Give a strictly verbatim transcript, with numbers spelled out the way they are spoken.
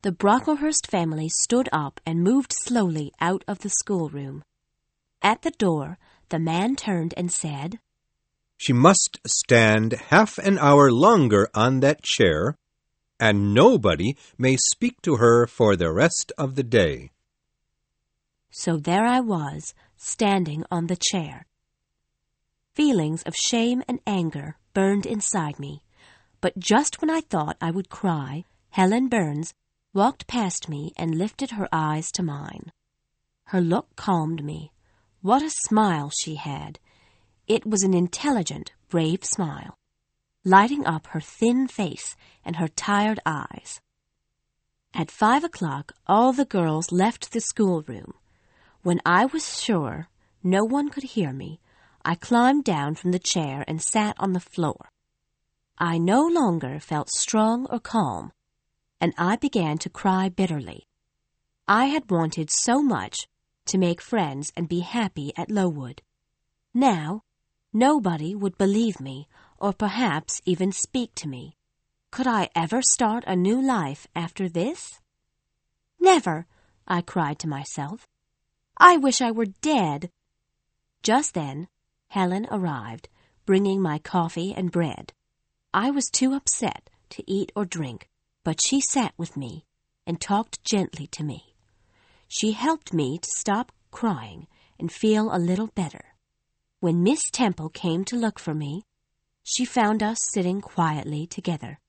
The Brocklehurst family stood up and moved slowly out of the schoolroom. At the door, the man turned and said, "She must stand half an hour longer on that chair, and nobody may speak to her for the rest of the day." So there I was, standing on the chair. Feelings of shame and anger burned inside me, but just when I thought I would cry, Helen Burns walked past me and lifted her eyes to mine. Her look calmed me. What a smile she had! It was an intelligent, brave smile, lighting up her thin face and her tired eyes. At five o'clock, all the girls left the schoolroom. When I was sure no one could hear me, I climbed down from the chair and sat on the floor. I no longer felt strong or calm, and I began to cry bitterly. I had wanted so much to make friends and be happy at Lowood. Now, nobody would believe me, or perhaps even speak to me. Could I ever start a new life after this? "Never," I cried to myself. "I wish I were dead." Just then, Helen arrived, bringing my coffee and bread. I was too upset to eat or drink, but she sat with me and talked gently to me. She helped me to stop crying and feel a little better. When Miss Temple came to look for me, she found us sitting quietly together.